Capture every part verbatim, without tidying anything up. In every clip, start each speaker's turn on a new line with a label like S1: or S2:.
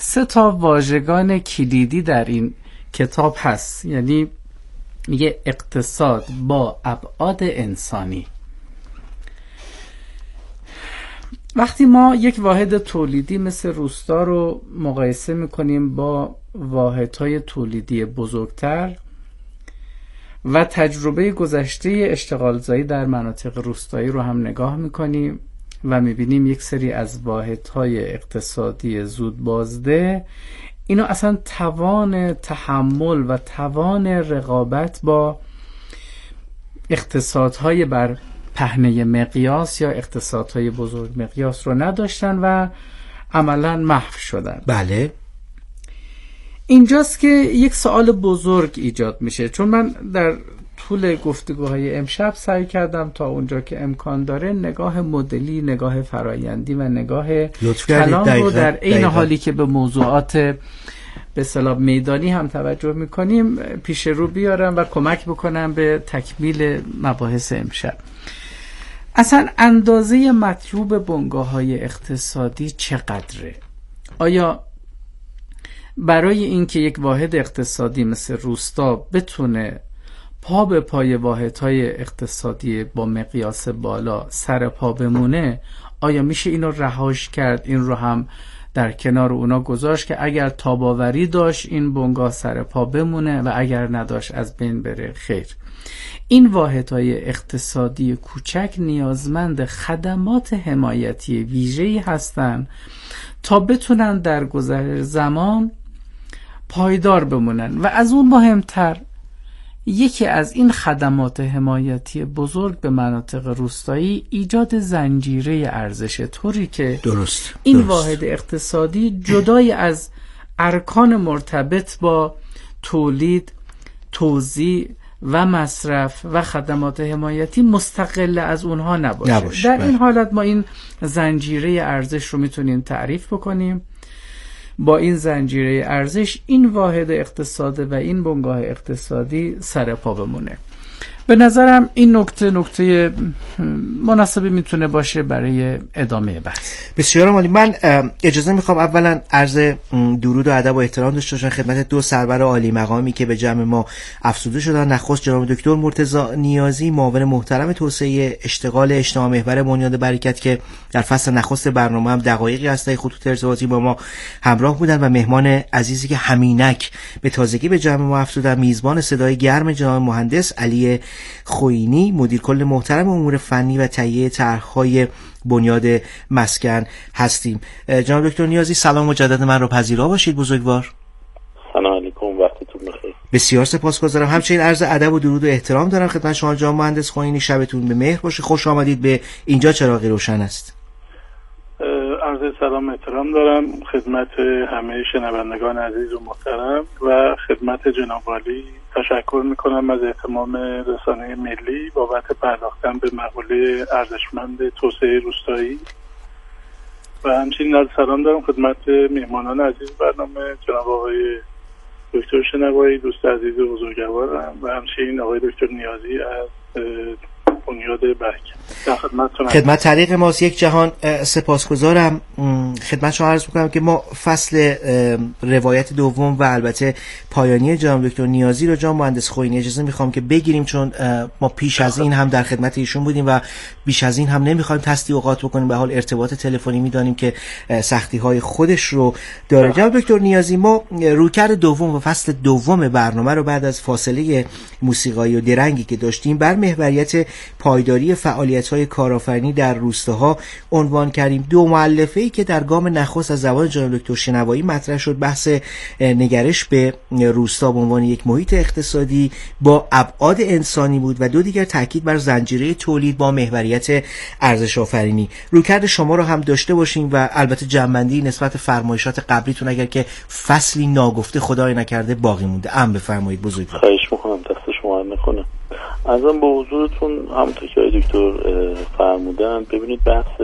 S1: سه تا واژگان کلیدی در این کتاب هست، یعنی میگه اقتصاد با ابعاد انسانی. وقتی ما یک واحد تولیدی مثل روستا رو مقایسه میکنیم با واحدهای تولیدی بزرگتر و تجربه گذشته اشتغالزایی در مناطق روستایی رو هم نگاه میکنیم و میبینیم یک سری از واحدهای اقتصادی زود بازده اینا اصلا توان تحمل و توان رقابت با اقتصادهای بر پهنه مقیاس یا اقتصادهای بزرگ مقیاس رو نداشتن و عملا محو شدن.
S2: بله.
S1: اینجاست که یک سوال بزرگ ایجاد میشه، چون من در طول گفتگوهای امشب سعی کردم تا اونجا که امکان داره نگاه مدلی، نگاه فرایندی و نگاه کلام رو در عین حالی که به موضوعات به اصطلاح میدانی هم توجه میکنیم پیش رو بیارم و کمک بکنم به تکمیل مباحث امشب. اصلا اندازه مطلوب بنگاه‌های اقتصادی چقدره؟ آیا برای اینکه یک واحد اقتصادی مثل روستا بتونه پا به پای واحدهای اقتصادی با مقیاس بالا سر پا بمونه، آیا میشه اینو رهاش کرد، این رو هم در کنار اونا گذاشت که اگر تاباوری داشت این بنگاه سر پا بمونه و اگر نداشت از بین بره؟ خیر. این واحدهای اقتصادی کوچک نیازمند خدمات حمایتی ویژه‌ای هستند تا بتونن در گذر زمان پایدار بمونن و از اون مهمتر یکی از این خدمات حمایتی بزرگ به مناطق روستایی ایجاد زنجیره ارزش، طوری که
S2: درست
S1: این
S2: درست.
S1: واحد اقتصادی جدای از ارکان مرتبط با تولید، توزیع و مصرف و خدمات حمایتی مستقل از اونها نباشه, نباشه. در این حالت ما این زنجیره ارزش رو میتونیم تعریف بکنیم. با این زنجیره ارزش این واحد اقتصاد و این بنگاه اقتصادی سر پا بمونه. به نظرم این نکته نکته مناسبی میتونه باشه برای ادامه بحث.
S2: بسیار عالی. من اجازه میخوام اولا عرض درود و ادب و احترام داشته باشم خدمت دو سرور عالی مقامی که به جمع ما افزوده شدن. نخست جناب دکتر مرتضی نیازی، معاون محترم توسعه اشتغال اجتماع محور بنیاد برکت که در فصل نخست برنامه هم دقایقی از طریق خطوط ارتباطی با ما همراه بودن، و مهمان عزیزی که همینک به تازگی به جمع ما افزودن، میزبان صدای گرم جناب مهندس علی خوئینی، مدیر کل محترم امور فنی و تهیه طرح‌های بنیاد مسکن هستیم. جناب دکتر نیازی سلام مجدد من رو پذیرا باشید بزرگوار.
S3: سلام علیکم، وقتتون بخیر.
S2: بسیار سپاسگزارم. همچنین عرض ادب و درود و احترام دارم خدمت شما جناب مهندس خوئینی. شبتون به مهر باشه. خوش آمدید به اینجا چراغی روشن است.
S3: عرض سلام احترام دارم خدمت همه شنوندگان عزیز و محترم و خدمت جناب عالی. تشکر میکنم از اهتمام رسانه ملی بابت پرداختن به مقوله ارزشمند توسعه روستایی و همچنین از سلام دارم خدمت مهمانان عزیز برنامه جناب آقای دکتر شنوایی، دوست عزیز و بزرگوارم، و همچنین آقای دکتر نیازی از بنیاد برکت.
S2: خدمت طریق ماست یک جهان سپاسگزارم. خدمت شما عرض می‌کنم که ما فصل روایت دوم و البته پایانی جناب دکتر نیازی رو جناب مهندس خوئینی اجازه میخوام که بگیریم، چون ما پیش از این هم در خدمت ایشون بودیم و بیش از این هم نمیخوایم تسدید اوقات بکنیم. به حال ارتباط تلفنی میدانیم که سختی‌های خودش رو داره. جناب دکتر نیازی، ما رویکرد دوم و فصل دوم برنامه رو بعد از فاصله موسیقایی و درنگی که داشتیم بر محوریت پایداری فعالیت‌های کارآفرینی در روستاها عنوان کردیم. دو مؤلفه‌ای که در گام نخست از زبان جناب دکتر شنوایی مطرح شد بحث نگرش به روستا به عنوان یک محیط اقتصادی با ابعاد انسانی بود و دو دیگر تاکید بر زنجیره تولید با محوریت ارزش آفرینی. رویکرد شما رو هم داشته باشیم و البته جمع‌بندی نسبت فرمایشات قبلیتون اگر که فصلی ناگفته خدای نکرده باقی مونده ام بفرمایید بزرگوار.
S3: خواهش می‌کنم، دست شما رو می‌کنم. ازم به حضورتون همونطور که آقای دکتر فرمودن، ببینید بحث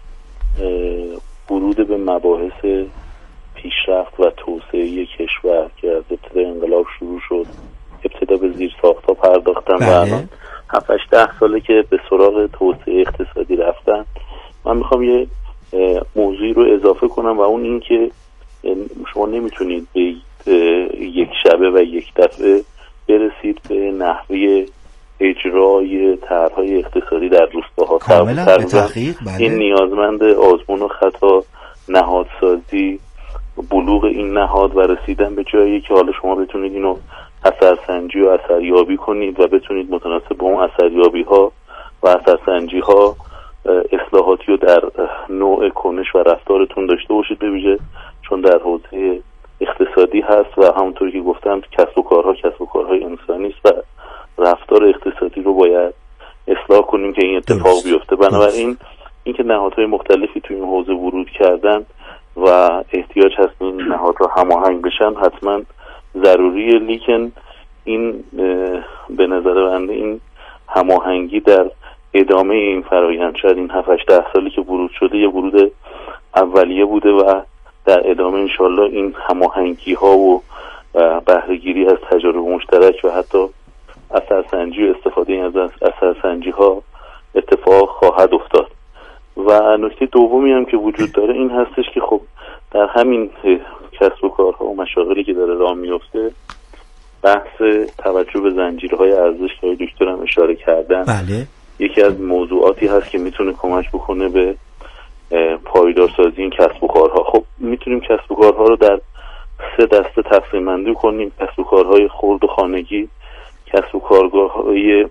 S3: ورود به مباحث پیشرفت و توسعه کشور که از ابتدای انقلاب شروع شد، ابتدا به زیر ساخت‌ها پرداختن و الان هفت هشت ده ساله که به سراغ توسعه اقتصادی رفتن. من میخوام یه موضوعی رو اضافه کنم و اون این که شما
S4: شما نمیتونید به یک شبه و یک دفعه برسید به نحوه اجرای طرح‌های اقتصادی در روستاها.
S2: کاملا به تحقیق. بله.
S4: این نیازمند آزمون و خطا، نهادسازی، بلوغ این نهاد و رسیدن به جایی که حالا شما بتونید اینو اثرسنجی و اثریابی کنید و بتونید متناسب با اون اثریابی‌ها و اثرسنجی‌ها اصلاحاتی رو در نوع کنش و رفتارتون داشته باشید، بویژه چون در حوزه اقتصادی هست و همونطوری که گفتم کسب و کارها کسب و کارهای انسانی است و رفتار اقتصادی رو باید اصلاح کنیم که این اتفاق بیفته. بنابراین اینکه نهادهای مختلفی توی این حوزه ورود کردن و احتیاج هست این نهادها هماهنگ بشن حتما ضروریه، لیکن این به نظر بنده این هماهنگی در ادامه این فرآیند، شاید این هفت هشت ده سالی که ورود شده یه ورود اولیه بوده و در ادامه انشالله این هماهنگی ها و بهره‌گیری از تجارب مشترک و حتی اثرسنجی و استفاده از اثرسنجی ها اتفاق خواهد افتاد. و نکته دومی هم که وجود داره این هستش که خب در همین کسب و کارها و مشاغلی که داره راه میفته بحث توجه به زنجیرهای ارزش که دکتر هم اشاره کردن
S2: بله.
S4: یکی از موضوعاتی هست که میتونه کمک بکنه به پایدارسازی این کسب و کارها. خب میتونیم کسب و کارها رو در سه دسته تقسیم بندی کنیم: کسب و کارهای خرد و خانگی، کسب و کارگاه‌های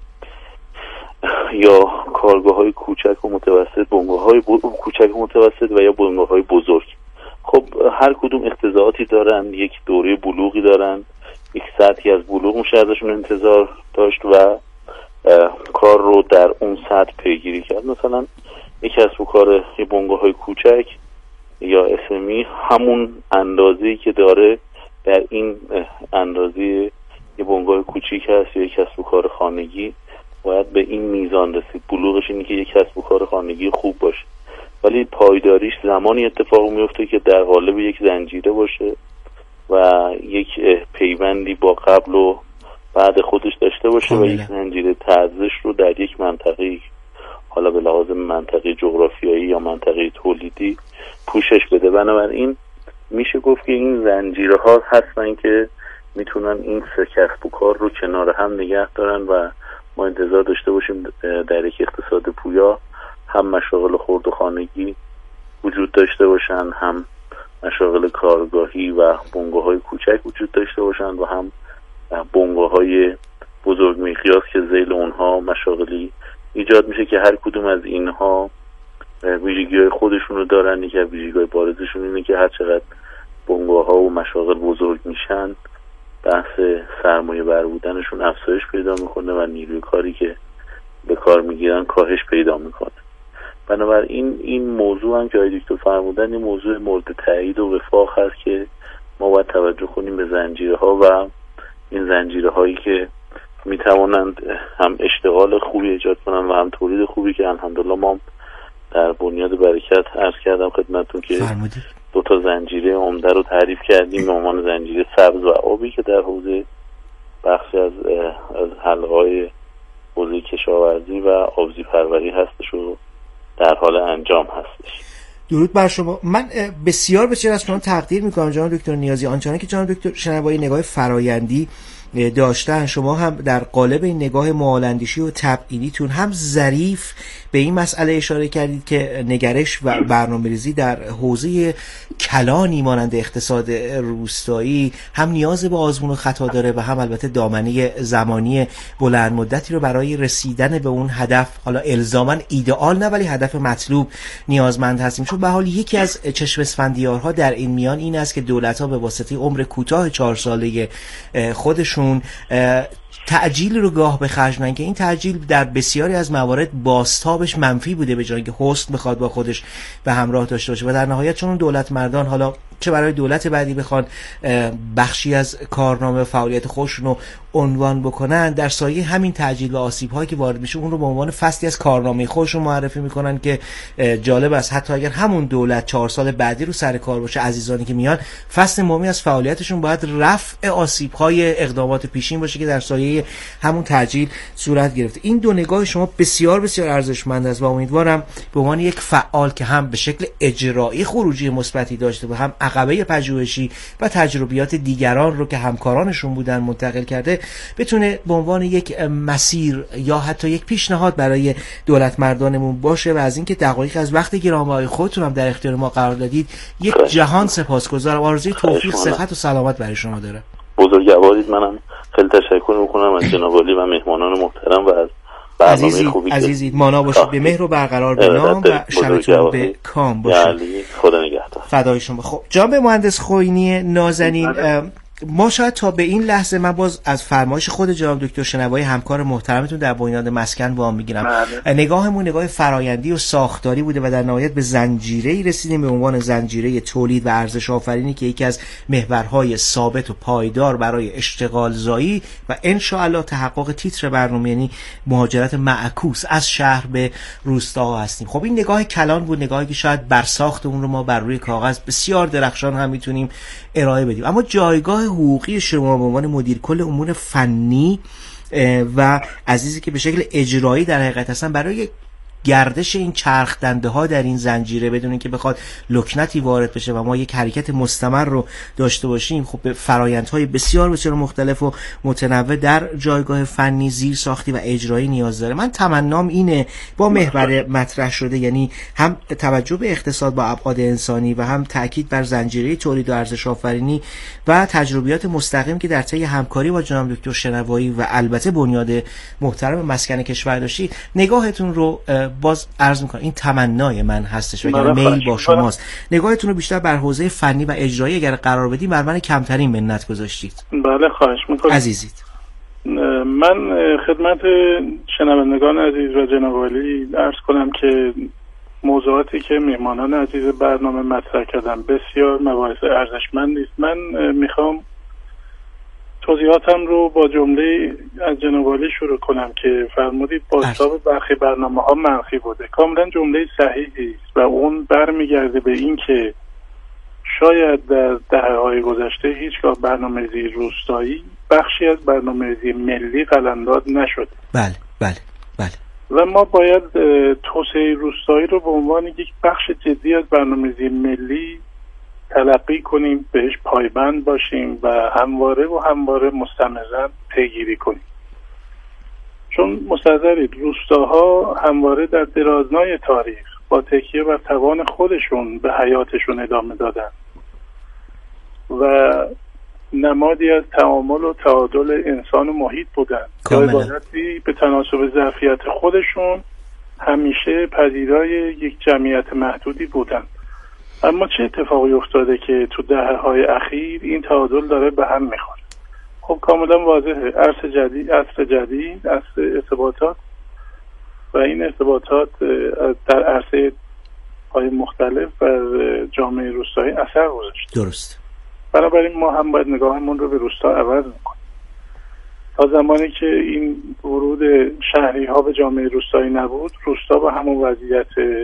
S4: یا کارگاه‌های کوچک و متوسط، بنگاه‌های کوچک و متوسط و یا بنگاه‌های بزرگ. خب هر کدوم اقتضاعاتی دارن، یک دوره بلوغی دارن، یک سطحی از بلوغ میشه ازشون انتظار داشت و کار رو در اون سطح پیگیری کرد. مثلا یک کسب و کار یه بنگاه‌های کوچک یا اسمی همون اندازه‌ای که داره در این اندازه یه بنگاه کوچیک هست یا یک کسب و کار خانگی باید به این میزان رسید. بلوغش اینه که یک کسب و کار خانگی خوب باشه، ولی پایداریش زمانی اتفاق میفته که در قالب یک زنجیره باشه و یک پیوندی با قبل و بعد خودش داشته باشه و یک زنجیره ارزش رو در یک منطقه، حالا به لحاظ منطقه جغرافیایی یا منطقه تولیدی، پوشش بده. بنابراین میشه گفت که این زنجیره ها هستن که میتونن این سه کسب و کار رو کنار هم نگه دارن و ما انتظار داشته باشیم در یک اقتصاد پویا هم مشاغل خرد و خانگی وجود داشته باشن، هم مشاغل کارگاهی و بنگاه‌های کوچک وجود داشته باشن و هم بنگاه‌های بزرگ میقیاس که ذیل اونها مشاغلی ایجاد میشه که هر کدوم از اینها ویژگی‌های خودشون رو دارن. یکی از ویژگی‌های بارزشون اینه که هر چقدر بنگاه‌ها و مشاغل بزرگ میشن بحث سرمایه بر بودنشون افزایش پیدا میکنه و نیروی کاری که به کار میگیرن کاهش پیدا میکنه. بنابراین این موضوع هم که آقای دکتر فرمودن این موضوع مورد تایید و وفاق هست که ما باید توجه کنیم به زنجیره ها و این زنجیره هایی که میتوانند هم اشتغال خوبی ایجاد کنن و هم تولید خوبی که الحمدلله ما در بنیاد برکت عرض کردم خدمتتون که
S2: فرمودید.
S4: دو تا زنجیره عمده رو تعریف کردیم به عنوان زنجیره سبز و آبی که در حوزه بخشی از از حلقه‌های حوزه کشاورزی و آبزی پروری هستش و در حال انجام هستش.
S2: درود بر شما. من بسیار بسیار از شما تقدیر میکنم جناب دکتر نیازی. آنچنانی که جناب دکتر شنوایی نگاه فرایندی داشتن، شما هم در قالب این نگاه معالندیشی و تبعیدیتون هم ظریف به این مسئله اشاره کردید که نگرش و برنامه‌ریزی در حوزه کلانی مانند اقتصاد روستایی هم نیاز به آزمون و خطا داره و هم البته دامنه زمانی بلند مدتی رو برای رسیدن به اون هدف، حالا الزاماً ایدئال نه ولی هدف مطلوب، نیازمند هستیم. چون به حال یکی از چشم اسفندیارها در این میان این است که دولت‌ها به واسطه عمر کوتاه چهار ساله خودشون تعجیل رو گاه به خرج می‌دن که این تعجیل در بسیاری از موارد بازتابش منفی بوده به جای اینکه حسن بخواد با خودش به همراه داشته باشه و در نهایت چون دولت مردان حالا چه برای دولت بعدی بخوان بخشی از کارنامه و فعالیت خودشون رو عنوان بکنن، در سایه همین تعجیل و آسیب‌هایی که وارد میشه اون رو به عنوان فصلی از کارنامه خودشون معرفی میکنن که جالب است حتی اگر همون دولت چهار سال بعدی رو سر کار باشه، عزیزانی که میان فصل مهمی از فعالیتشون باید رفع آسیب‌های اقدامات پیشین باشه که در سایه پایه همون تعجیل صورت گرفته. این دو نگاه شما بسیار بسیار ارزشمند است و امیدوارم به عنوان یک فعال که هم به شکل اجرایی خروجی مثبتی داشته و هم عقبه پژوهشی و تجربیات دیگران رو که همکارانشون بودن منتقل کرده، بتونه به عنوان یک مسیر یا حتی یک پیشنهاد برای دولت مردانمون باشه. و از اینکه دقایق از وقت گرانبهای خودتون هم در اختیار ما قرار دادید یک جهان سپاسگزارم. آرزوی توفیق، صحت و سلامت برای شما دارم.
S4: بزرگوارید. منم خیلی تشکر میکنم از جناب عالی و مهمانان محترم و از
S2: عزیزی عزیزی مانا باشید، به مهر و برقرار به نام و شبتون به کام باشه.
S4: خدا نگهدار.
S2: فدای شما. خب جناب مهندس خوئینی نازنین، ما شاید تا به این لحظه، من باز از فرمایش خود جناب دکتر شنوایی همکار محترمتون در بنیاد مسکن وام میگیرم، نگاهمون نگاه فرایندی و ساختاری بوده و در نهایت به زنجیره‌ای رسیدیم به عنوان زنجیره تولید و ارزش آفرینی که یکی از محورهای ثابت و پایدار برای اشتغال زایی و ان شاء الله تحقق تیتر برنامه، یعنی مهاجرت معکوس از شهر به روستا هستیم. خب این نگاه کلان بود، نگاهی که شاید برساخت اون رو ما بر روی کاغذ بسیار درخشان هم میتونیم ارائه بدیم، اما جایگاه حقوقی شما به عنوان مدیر کل امور فنی و عزیزی که به شکل اجرایی در حقیقت هستن برای گردش این چرخ دنده ها در این زنجیره بدون اینکه بخواد لکنتی وارد بشه و ما یک حرکت مستمر رو داشته باشیم، خب به فرآیندهای بسیار بسیار مختلف و متنوع در جایگاه فنی، زیر ساختی و اجرایی نیاز داره. من تمنام اینه با محور مطرح شده، یعنی هم توجه به اقتصاد با ابعاد انسانی و هم تاکید بر زنجیره تولید و ارزش آفرینی و تجربیات مستقیم که در طی همکاری با جناب دکتر شنوایی و البته بنیاد محترم مسکن کشور داشتید، نگاهتون رو باز عرض میکنم این تمنای من هستش و میل با شماست، نگاهتون رو بیشتر بر حوزه فنی و اجرایی اگر قرار بدیم بر من کمترین منت گذاشتید.
S3: بله خواهش میکنم
S2: عزیزید.
S3: من خدمت شنوندگان عزیز و جناب عالی عرض کنم که موضوعاتی که میهمانان عزیز برنامه مطرح کردن بسیار مباحث ارزشمندی است. من میخوام توضیحاتم رو با جمله از جناب عالی شروع کنم که فرمودید بازتاب برخی برنامه ها منفی بوده. کاملا جمله صحیحی است و اون برمیگرده به این که شاید در دهه‌های گذشته هیچگاه برنامه‌ریزی روستایی بخشی از برنامه‌ریزی ملی قلمداد نشد.
S2: بله بله بله.
S3: و ما باید توسعه روستایی رو به عنوان یک بخش جدی از برنامه‌ریزی ملی تلقی کنیم، بهش پایبند باشیم و همواره و همواره مستمرا پیگیری کنیم. چون مستحضرید روستاها همواره در درازنای تاریخ با تکیه بر توان خودشون به حیاتشون ادامه دادن و نمادی از تعامل و تعادل انسان و محیط بودن که عبارتی به تناسب ظرفیت خودشون همیشه پذیرای یک جمعیت محدودی بودن. اما چه اتفاقی افتاده که تو دهه‌های اخیر این تعادل داره به هم میخوره؟ خب کاملا واضحه، عصر جدید عصر جدید عصر ارتباطات و این ارتباطات در عرصه های مختلف و جامعه روستایی اثر گذاشت.
S2: درست.
S3: بنابراین ما هم باید نگاهمون رو به روستا عوض میکنیم. تا زمانی که این ورود شهری ها به جامعه روستایی نبود، روستا با همون وضعیت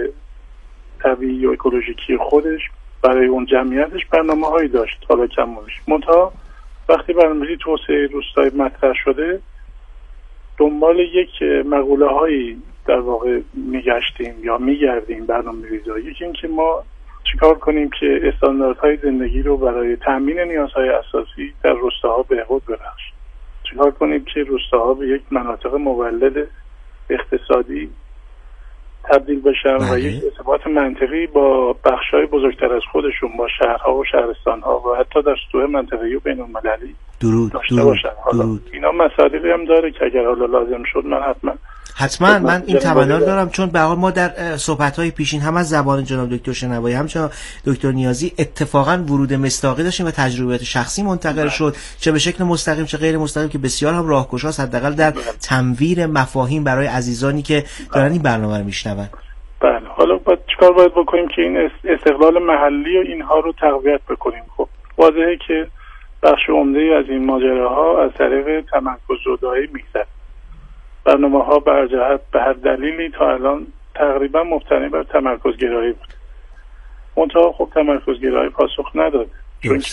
S3: طبیعی و اکولوژیکی خودش برای اون جمعیتش برنامه هایی داشت، حالا کمونش. منتها وقتی برنامه‌ریزی توسعه روستایی مطرح شده، دنبال یک مقوله هایی در واقع میگشتیم یا میگردیم برنامه‌ریزی. یکی این که ما چیکار کنیم که استانداردهای زندگی رو برای تامین نیازهای اساسی در روستاها بهبود ببخشیم. چیکار کنیم که روستاها به یک مناطق مولد اقتصادی تبدیل بشن و یک ارتباط منطقی با بخش‌های بزرگتر از خودشون، با شهرها و شهرستان‌ها و حتی در سطوح منطقه‌ای و بین‌المللی داشته درود، باشن. حالا درود. اینا مسائلی هم داره که اگر حالا لازم شد من حتما
S2: حتما من این تمنا رو دارم، چون به حال ما در صحبت‌های پیشین هم از زبان جناب دکتر شنوایی هم جناب دکتر نیازی اتفاقا ورود مصداقی داشتیم و تجربیات شخصی منتقل شد، چه به شکل مستقیم چه غیر مستقیم، که بسیار هم راهگشاست حداقل در تنویر مفاهیم برای عزیزانی که دارن این برنامه رو میشنون.
S3: بله، حالا باید چیکار باید بکنیم که این استقلال محلی و اینها رو تقویت بکنیم؟ خب واضحه که بخش عمده از این ماجراها از طریق تمرکز زدایی میگذره. برنامه ها بر جهت به هر دلیلی تا الان تقریبا مبتنی بر تمرکز گرایی بود. منتها خب تمرکز گرایی پاسخ نداده، چون که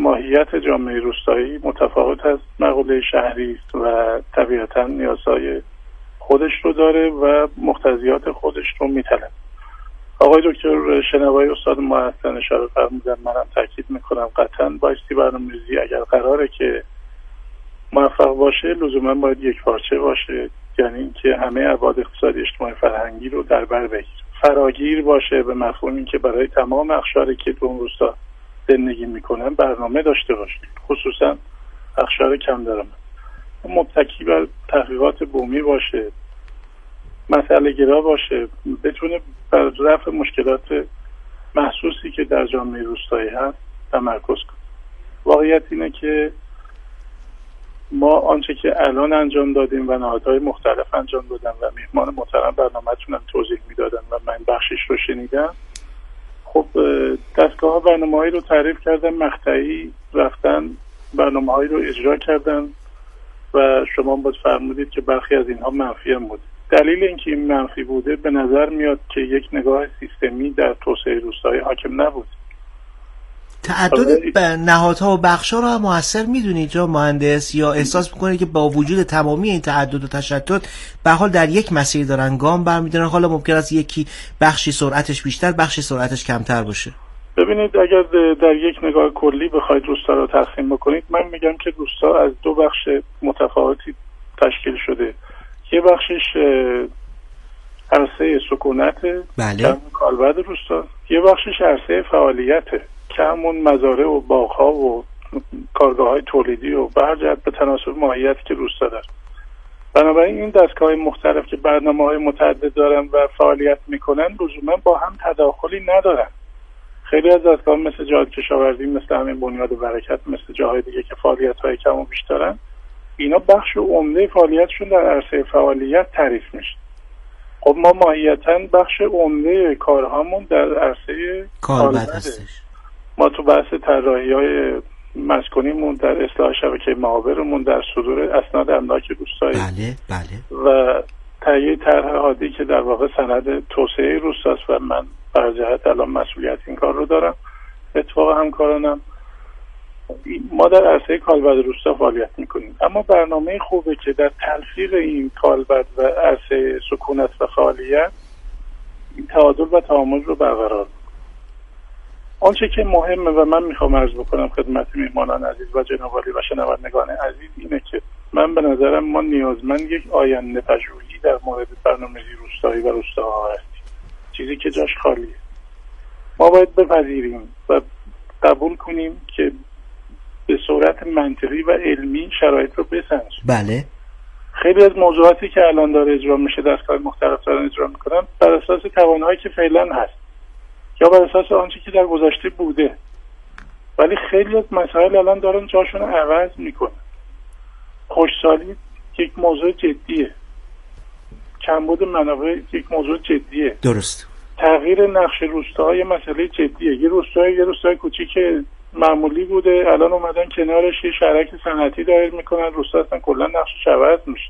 S3: ماهیت جامعه روستایی متفاوت از مقوله شهری است و طبیعتاً نیازهای خودش رو داره و مقتضیات خودش رو میطلبه. آقای دکتر شنوایی استاد محسن اشاره فرمودن، منم تاکید میکنم قطعاً بایستی برنامه‌ریزی اگر قراره که موفق باشه لزوما باید یک پارچه باشه، یعنی اینکه همه ابعاد اقتصادی اجتماعی فرهنگی رو در بر بگیره، فراگیر باشه به مفهوم اینکه برای تمام اقشاری که تو اون روستا زندگی میکنن برنامه داشته باشه، خصوصا اقشار کم درآمد، متکی بر تحقیقات بومی باشه، مسئله گرا باشه، بتونه بر رفع مشکلات محسوسی که در جامعه روستایی هست تمرکز کنه. واقعیت اینه که ما آنچه که الان انجام دادیم و نهادهای مختلف انجام دادن و میهمان محترم برنامه‌تون هم توضیح میدادن و من بخشش رو شنیدم، خب دستگاه برنامه‌هایی رو تعریف کردن، مقطعی رفتن برنامه‌هایی رو اجرا کردن و شما باید فرمودید که برخی از اینها منفی هم بود. دلیل اینکه این منفی بوده به نظر میاد که یک نگاه سیستمی در توسعه روستایی حاکم نبود.
S2: تعدد نهادها و بخش‌ها رو هم موثر میدونید جا مهندس، یا احساس میکنید که با وجود تمامی این تعدد و تشتت به حال در یک مسیر دارن گام برمیدارن؟ حالا ممکن است یکی بخشی سرعتش بیشتر بخشی سرعتش کمتر باشه.
S3: ببینید اگر در یک نگاه کلی بخواید روستا رو تقسیم بکنید، من میگم که روستا از دو بخش متفاوتی تشکیل شده. یه بخشش عرصه سکونت
S2: بله.
S3: کالبد روستا، یه بخشش عرصه فعالیته که همون مزارع و باغ‌ها و کارگاه‌های تولیدی و به هر جهت به تناسب ماهیتی که روستا داره. بنابراین این دستگاه‌های مختلف که برنامه‌های متعدد دارن و فعالیت میکنن لزوما با هم تداخلی ندارن. خیلی از دستگاه‌ها مثل جهاد کشاورزی، مثل همین بنیاد و برکت، مثل جاهای دیگه که فعالیت‌های کم و بیش دارن، اینا بخش عمده فعالیتشون در عرصه فعالیت تعریف میشه. خب ما ماهیتاً بخش عمده کارهامون در عرصه
S2: کالبد هستش.
S3: ما تو بحث طراحی‌های مسکونیمون، در اصلاح شبکه معابرمون، در صدور اسناد املاک روستایی
S2: بله بله
S3: و تهیه طرح هادی که در واقع سند توسعه روستاست و من بر جهت الان مسئولیت این کار رو دارم، اتفاق همکارانم، ما در عرصه کالبد روستا فعالیت میکنیم. اما برنامه خوبه که در تلفیق این کالبد و عرصه سکونت و فعالیت این تعادل و تعامل رو برقرار. آنچه که مهمه و من میخوام عرض بکنم خدمت میهمانان عزیز و جناب عالی و شنوندگان عزیز اینه که من به نظرم ما نیازمند یک آینده پژوهی در مورد برنامه‌ریزی روستایی و روستاها هستیم، چیزی که جاش خالیه. ما باید بپذیریم و قبول کنیم که به صورت منطقی و علمی شرایط رو بسنجیم.
S2: بله.
S3: خیلی از موضوعاتی که الان داره اجرا میشه، دستگاه مختلف دارن اجرا میکنن بر اساس توانایی که فعلا هست یا بر اساس آنچه که در گذشته بوده، ولی خیلی از مسائل الان دارن جاشون رو عوض میکنن. خوشسالی یک موضوع جدیه، کمبود منابع یک موضوع جدیه.
S2: درست.
S3: تغییر نقش روستاهای مسئله جدیه. یه روستای یه روستای کوچیک معمولی بوده، الان اومدن کنارش یه شهرک صنعتی دایر میکنن، روستا اصلا کلا نقشش عوض میشه.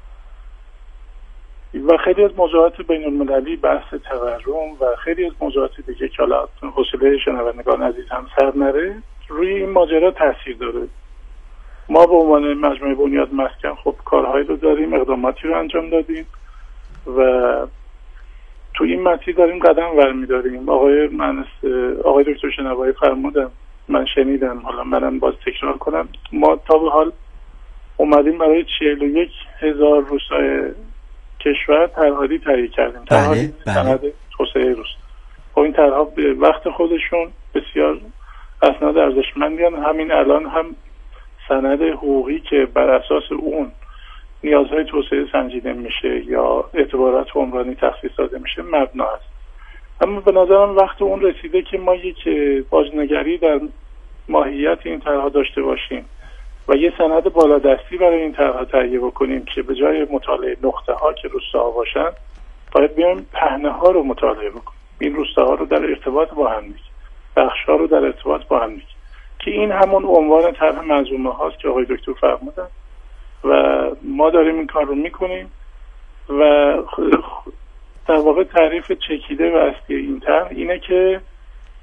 S3: و خیلی از موضوعات بین المللی، بحث تورم و خیلی از موضوعات دیگه که حالا حوصله شنوندگان عزیز هم سر نره، روی این ماجرا تاثیر داره. ما به عنوان مجموعه بنیاد مسکن خب کارهایی رو داریم، اقداماتی رو انجام دادیم و تو این مسیر داریم قدم برمی‌داریم. آقای من آقای دکتر شنوایی فرمودن، من شنیدم، حالا منم باز تکرار کنم، ما تا به حال اومدیم برای چهل و یک هزار روستای کشور طرح‌هایی تهیه کردیم.
S2: بله
S3: سند توسعه روستا. خب این طرح‌ها به وقت خودشون بسیار اسناد ارزشمندی هستند. همین الان هم سند حقوقی که بر اساس اون نیازهای توسعه سنجیده میشه یا اعتبارات عمرانی تخصیص داده میشه مبنا است. اما به نظرم وقت اون رسیده که ما یک بازنگری در ماهیت این طرح‌ها داشته باشیم و یه سند بالادستی برای این طرح‌ها تهیه بکنیم که به جای مطالعه نقطه‌ها که روستاها باشن، باید بیایم پهنه‌ها رو مطالعه بکنیم. این روستاها رو در ارتباط با هم دیگه، بخش‌ها رو در ارتباط با هم دیگه، که این همون عنوان طرح منظومه هاست که آقای دکتر فرمودن و ما داریم این کار رو میکنیم و در واقع تعریف چکیده و اصلی این طرح اینه که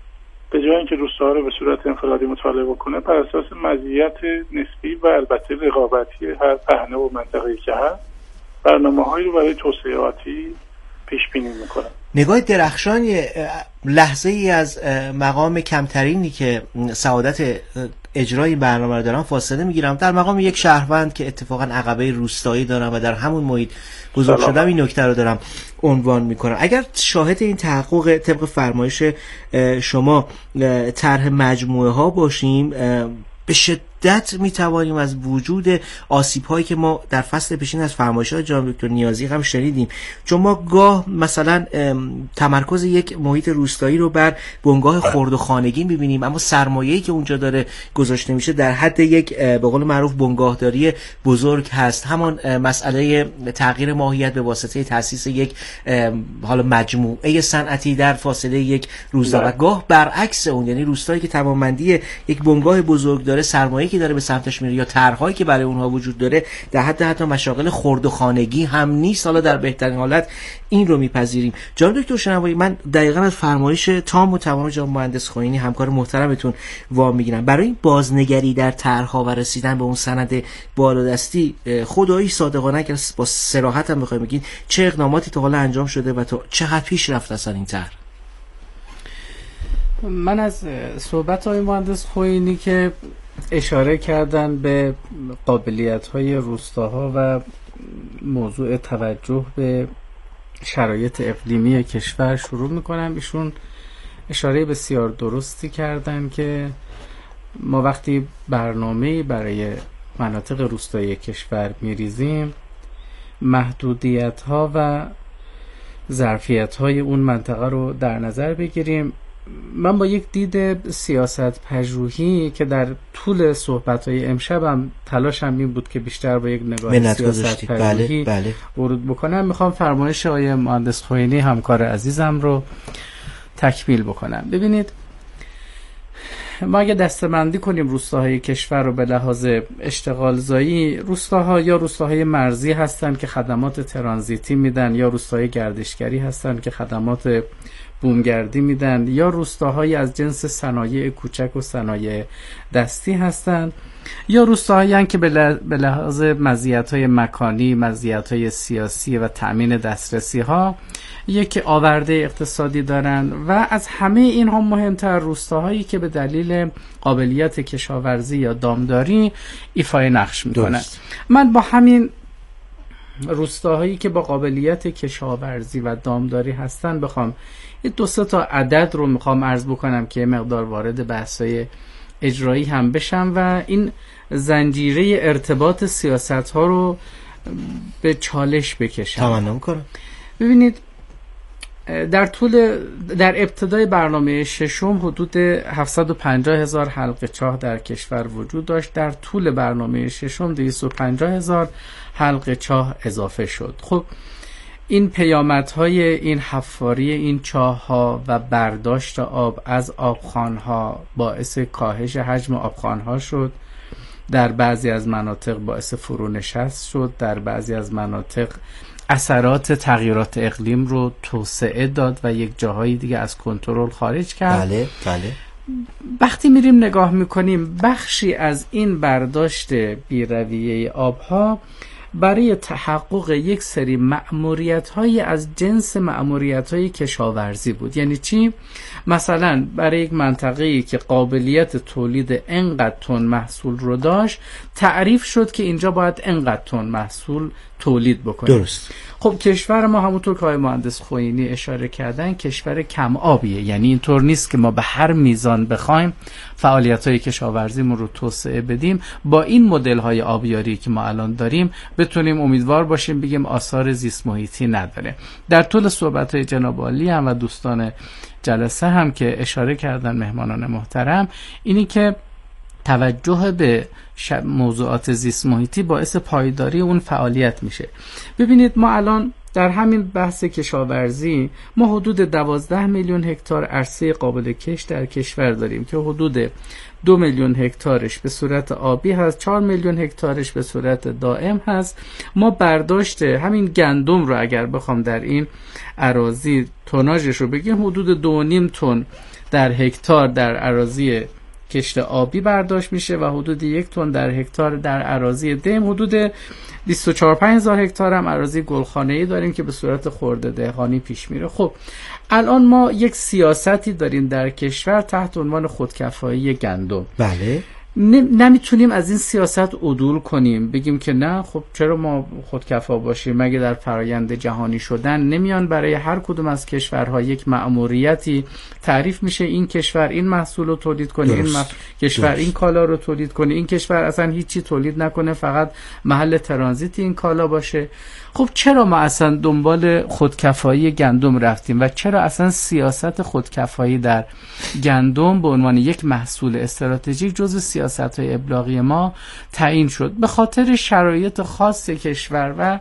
S3: به جای اینکه روستاها رو به صورت انفرادی مطالعه بکنه، بر اساس مزیت نسبی و البته رقابتی هر پهنه و منطقه‌ای که هست برنامه‌هایی رو برای توسعه آتی پیش بینی میکنه.
S2: نگاه درخشان لحظه ای از مقام کمترینی که سعادت اجرای این برنامه رو دارم فاصله میگیرم، در مقام یک شهروند که اتفاقا عقبه روستایی دارم و در همون محیط بزرگ شدم این نکته رو دارم عنوان میکنم. اگر شاهد این تحقق طبق فرمایش شما طرح مجموعه ها باشیم، به شدت میتوانیم از وجود آسیب هایی که ما در فصل پیشین از فرمایشات جناب دکتر نیازی هم شنیدیم، چون ما گاه مثلا تمرکز یک محیط روستایی رو بر بنگاه خرد و خانگی میبینیم، اما سرمایه‌ای که اونجا داره گذاشته میشه در حد یک به قول معروف بنگاهداری بزرگ هست. همان مسئله تغییر ماهیت به واسطه تاسیس یک حالا مجموعه صنعتی در فاصله یک روستا و گاه برعکس اون، یعنی روستایی که تمام‌بندی یک بنگاه بزرگ داره، سرمایه‌ای که داره به سمتش میره یا طرح‌هایی که برای اونها وجود داره در حد حتی مشاغل خرد و خانگی هم نیست. حالا در بهترین حالت این رو میپذیریم. جناب دکتر شنوایی، من دقیقاً از فرمایش تام و تمام جناب مهندس خوئینی همکار محترمتون وام میگیرم. برای این بازنگری در طرح‌ها و رسیدن به اون سند بالادستی، خدایی صادقانه اگر با صراحت هم بخوایم بگین چه اقداماتی تا حالا انجام شده و تا چقدر پیش رفته اصلا این طرح؟
S1: من از صحبت های مهندس خوئینی که اشاره کردن به قابلیت‌های روستاها و موضوع توجه به شرایط اقلیمی کشور شروع میکنم. ایشون اشاره بسیار درستی کردن که ما وقتی برنامه‌ای برای مناطق روستایی کشور میریزیم، محدودیت‌ها و ظرفیت‌های اون منطقه رو در نظر بگیریم. من با یک دید سیاست پژوهی که در طول صحبت‌های امشبم تلاشم این بود که بیشتر با یک نگاه سیاست پژوهی
S2: بله، بله.
S1: ورود بکنم، میخوام فرمایش آقای مهندس خوئینی همکار عزیزم رو تکمیل بکنم. ببینید، ما اگه دسته‌بندی کنیم روستاهای کشور رو به لحاظ اشتغال زایی، روستاها یا روستاهای مرزی هستن که خدمات ترانزیتی میدن، یا روستاهای گردشگری هستن که خدمات بومگردی میدن، یا روستاهایی از جنس صنایع کوچک و صنایع دستی هستند، یا روستاهایی هستند که به لحاظ مزیت‌های مکانی، مزیت‌های سیاسی و تأمین دسترسی ها یک آورده اقتصادی دارند. و از همه اینها مهمتر روستاهایی که به دلیل قابلیت کشاورزی یا دامداری ایفای نقش میکنن. من با همین روستاهایی که با قابلیت کشاورزی و دامداری هستن بخوام دو سه تا عدد رو میخوام عرض بکنم که مقدار وارد بحث‌های اجرایی هم بشم و این زنجیره ارتباط سیاست ها رو به چالش بکشم.
S2: تمام کنم.
S1: ببینید، در طول در ابتدای برنامه ششم حدود هفتصد و پنجاه هزار حلقه چاه در کشور وجود داشت. در طول برنامه ششم دویست و پنجاه هزار حلقه چاه اضافه شد. خب این پیامدهای این حفاری این چاه‌ها و برداشت آب از آبخوان‌ها باعث کاهش حجم آبخوان‌ها شد. در بعضی از مناطق باعث فرونشست شد. در بعضی از مناطق اثرات تغییرات اقلیم رو توسعه داد و یک جاهایی دیگه از کنترل خارج کرد.
S2: بله بله.
S1: وقتی میریم نگاه میکنیم، بخشی از این برداشت بی‌رویه آبها برای تحقق یک سری مأموریت‌های از جنس مأموریت‌های کشاورزی بود. یعنی چی؟ مثلا برای یک منطقه‌ای که قابلیت تولید انقدر تن محصول رو داشت، تعریف شد که اینجا باید انقدر تن محصول تولید بکنه.
S2: درست.
S1: خب کشور ما همونطور که آقای مهندس خوئینی اشاره کردن کشور کم آبیه، یعنی اینطور نیست که ما به هر میزان بخوایم فعالیت‌های کشاورزیمون رو توسعه بدیم با این مدل‌های آبیاری که ما الان داریم بتونیم امیدوار باشیم بگیم آثار زیست محیطی نداره. در طول صحبت‌های جناب عالی هم و دوستان جلسه هم که اشاره کردن مهمانان محترم، اینی که توجه به موضوعات زیست محیطی باعث پایداری اون فعالیت میشه. ببینید، ما الان در همین بحث کشاورزی ما حدود دوازده میلیون هکتار عرصه قابل کشت در کشور داریم که حدود دو میلیون هکتارش به صورت آبی هست، چهار میلیون هکتارش به صورت دائم هست. ما برداشت همین گندم رو اگر بخوام در این اراضی توناژش رو بگیم حدود دو و نیم تن در هکتار در اراضی کشت آبی برداشت میشه و حدود یک تن در هکتار در اراضی دیم. حدود بیست و چهار پنج هزار هکتار هم اراضی گلخانه‌ای داریم که به صورت خرده دهقانی پیش میره. خب الان ما یک سیاستی داریم در کشور تحت عنوان خودکفایی گندم.
S2: بله.
S1: نمیتونیم از این سیاست عدول کنیم بگیم که نه خب چرا ما خودکفا باشیم، مگه در فرایند جهانی شدن نمیان برای هر کدوم از کشورها یک مأموریتی تعریف میشه این کشور این محصول رو تولید کنه، این مف... کشور درست. این کالا رو تولید کنه، این کشور اصلا هیچی تولید نکنه فقط محل ترانزیت این کالا باشه. خب چرا ما اصلا دنبال خودکفایی گندم رفتیم و چرا اصلا سیاست خودکفایی در گندم به عنوان یک محصول استراتژیک جزو سیاست‌های ابلاغی ما تعیین شد؟ به خاطر شرایط خاص کشور و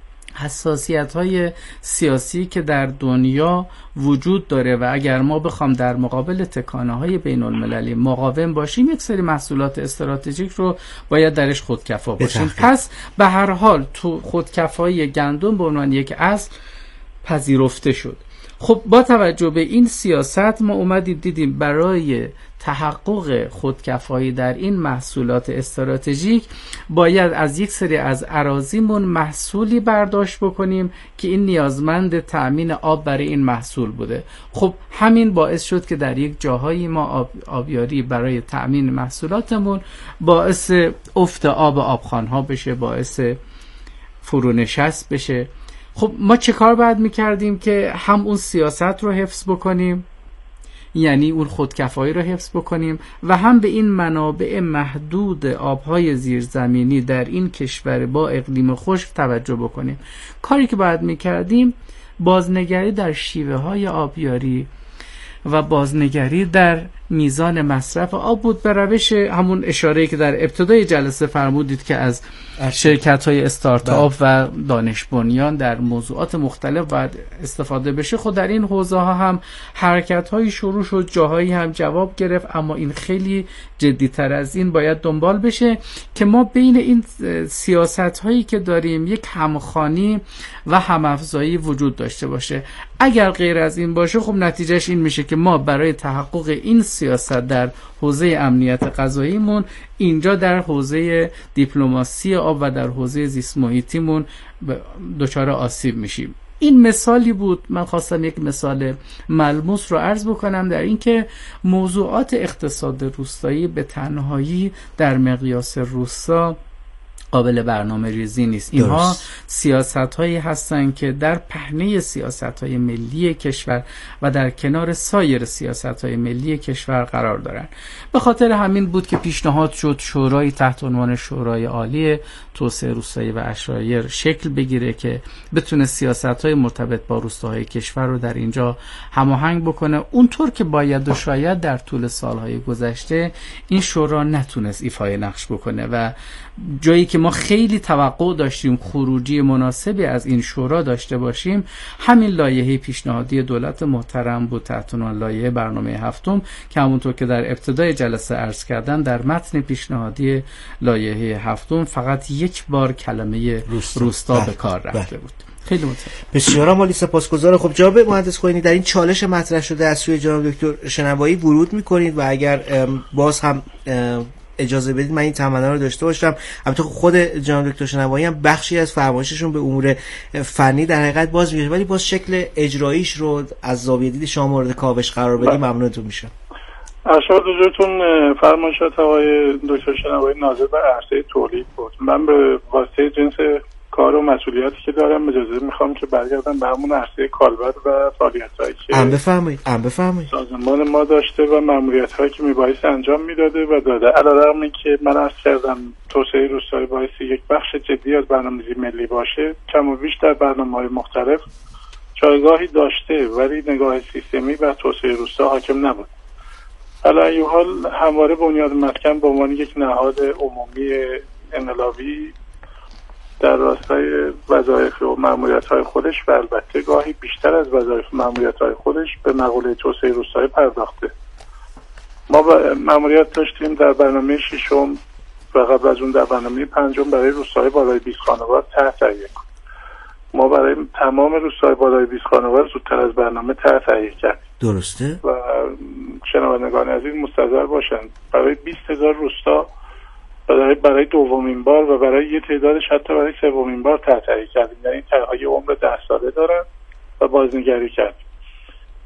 S1: حساسیت‌های سیاسی که در دنیا وجود داره و اگر ما بخوام در مقابل تکانه‌های بین‌المللی مقاوم باشیم یک سری محصولات استراتژیک رو باید درش خودکفا باشیم. پس به هر حال تو خودکفایی گندم به عنوان یک اصل پذیرفته شد. خب با توجه به این سیاست ما اومدیم دیدیم برای تحقق خودکفایی در این محصولات استراتژیک باید از یک سری از اراضیمون محصولی برداشت بکنیم که این نیازمند تأمین آب برای این محصول بوده. خب همین باعث شد که در یک جاهایی ما آب، آبیاری برای تأمین محصولاتمون باعث افت آب آبخوان‌ها بشه، باعث فرونشست بشه. خب ما چه کار باید میکردیم که هم اون سیاست رو حفظ بکنیم، یعنی اون خودکفایی رو حفظ بکنیم و هم به این منابع محدود آبهای زیرزمینی در این کشور با اقلیم خشک توجه بکنیم. کاری که باید میکردیم بازنگری در شیوه های آبیاری و بازنگری در میزان مصرف آب بود به روش همون اشاره‌ای که در ابتدای جلسه فرمودید که از شرکت‌های استارتاپ و دانش بنیان در موضوعات مختلف باید استفاده بشه. خود در این حوزه ها هم حرکت‌های شروع شد، جاهایی هم جواب گرفت، اما این خیلی جدی‌تر از این باید دنبال بشه که ما بین این سیاست‌هایی که داریم یک همخوانی و همافزایی وجود داشته باشه. اگر غیر از این باشه خب نتیجهش این میشه که ما برای تحقق این سیاست در حوزه امنیت غذاییمون اینجا در حوزه دیپلماسی آب و در حوزه زیست محیطیمون دچار آسیب میشیم. این مثالی بود، من خواستم یک مثال ملموس رو عرض بکنم در اینکه موضوعات اقتصاد روستایی به تنهایی در مقیاس روستا قابل برنامه ریزی نیست. اینها سیاست هایی هستند که در پهنه سیاست های ملی کشور و در کنار سایر سیاست های ملی کشور قرار دارند. به خاطر همین بود که پیشنهاد شد شورای تحت عنوان شورای عالی توسعه روستایی و عشایر شکل بگیره که بتونه سیاست های مرتبط با روستاهای کشور رو در اینجا هماهنگ بکنه. اونطور که باید و شاید در طول سالهای گذشته این شورا نتونست ایفای نقش بکنه و جایی که ما خیلی توقع داشتیم خروجی مناسبی از این شورا داشته باشیم همین لایحه پیشنهادی دولت محترم بود تحت عنوان لایحه برنامه هفتم که همونطور که در ابتدای جلسه عرض کردن در متن پیشنهادی لایحه هفتم فقط یک بار کلمه روستا, روستا به کار رفته بود. خیلی متشکرم.
S2: بسیار عالی، سپاسگزارم. خب جناب مهندس خوئینی در این چالش مطرح شده از سوی جناب دکتر شنوایی ورود می‌کنید و اگر باز هم اجازه بدید من این تمنا رو داشته باشم. البته خود جناب دکتر شنوایی هم بخشی از فرمایششون به امور فنی در حقیقت باز میشه ولی باز شکل اجراییش رو از زاویه دید شما مورد کاوش قرار بدید ممنونتون میشم.
S3: ارشاد حضورتون فرمایشات آقای دکتر شنوایی ناظر بر عرصه تولید بود. من به واسطه جنس کار و مسئولیتی که دارم اجازه میخوام که برگردم به همون عرصه کالبد و فعالیت‌هایی که
S2: ام بفرمایید ام بفرمایید
S3: سازمان ما داشته و مأموریت‌هایی که میبایست انجام میداده و داده. علیرغم اینکه من عرض کردم توسعه روستایی باعث یک بخش جدی از برنامه‌ریزی ملی باشه، کم و بیش در برنامه‌های مختلف جایگاهی داشته ولی نگاه سیستمی بر توسعه روستا حاکم نبود. علی ای حال همواره بنیاد مسکن به عنوان یک نهاد عمومی انقلابی در راستای وظایف و مأموریت‌های خودش و البته گاهی بیشتر از وظایف و مأموریت‌های خودش به مقوله توسعه روستایی پرداخته. ما مأموریت داشتیم در برنامه ششم و قبل از اون در برنامه پنجم برای روستاهای بالای بیست خانوار ته تهیه کنیم. ما برای تمام روستاهای بالای بیست خانوار زودتر از برنامه ته تهیه کردیم.
S2: درسته.
S3: و شنوندگان عزیز مستحضر باشند برای بیست هزار روستا برای برای دومین بار و برای یه تعدادش حتی برای سومین بار ته تهیه کردیم. یعنی طرح‌های عمر ده ساله دارن و بازنگری کردیم.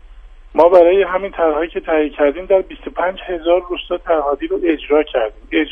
S3: ما برای همین طرح‌هایی که تهیه کردیم در بیست و پنج هزار روستا طرح‌هایی رو اجرا کردیم.